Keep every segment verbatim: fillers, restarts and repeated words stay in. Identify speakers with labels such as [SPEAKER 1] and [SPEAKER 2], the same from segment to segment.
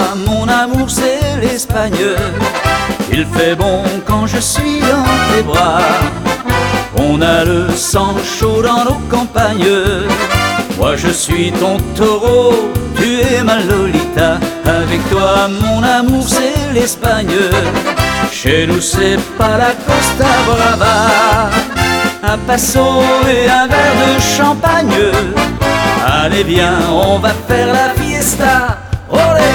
[SPEAKER 1] mon amour, c'est l'Espagne. Il fait bon quand je suis dans tes bras. On a le sang chaud dans nos campagnes. Moi je suis ton taureau, tu es ma Lolita. Avec toi mon amour c'est l'Espagne. Chez nous c'est pas la Costa Brava. Un passo et un verre de champagne. Allez viens, on va faire la fiesta. Olé!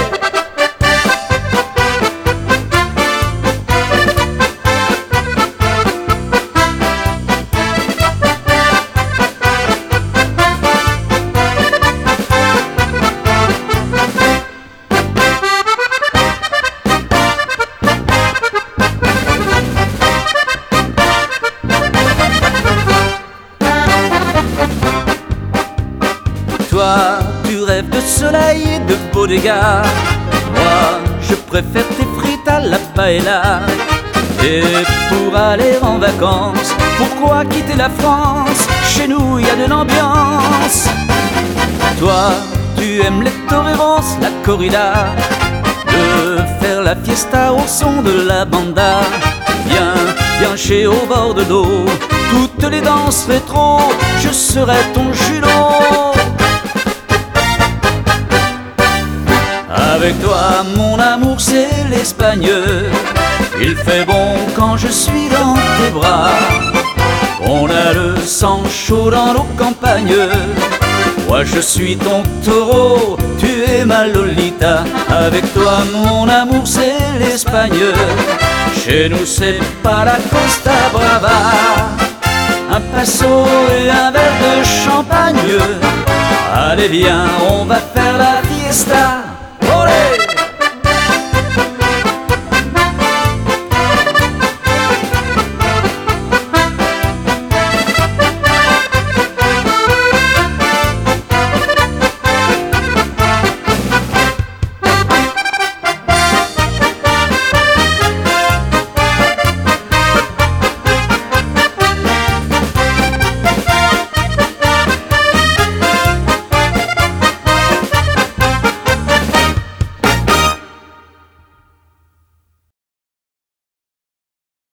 [SPEAKER 1] Toi, tu rêves de soleil et de bodega. Moi, je préfère tes frites à la paella. Et pour aller en vacances, pourquoi quitter la France? Chez nous, il y a de l'ambiance. Toi, tu aimes les toreros, la corrida, de faire la fiesta au son de la banda. Viens, viens chez au bord de l'eau, toutes les danses rétro, je serai ton julo. Avec toi, mon amour, c'est l'Espagne. Il fait bon quand je suis dans tes bras. On a le sang chaud dans nos campagnes. Moi, je suis ton taureau, tu es ma Lolita. Avec toi, mon amour, c'est l'Espagne. Chez nous, c'est pas la Costa Brava. Un passo et un verre de champagne. Allez, viens, on va faire la fiesta. Olé!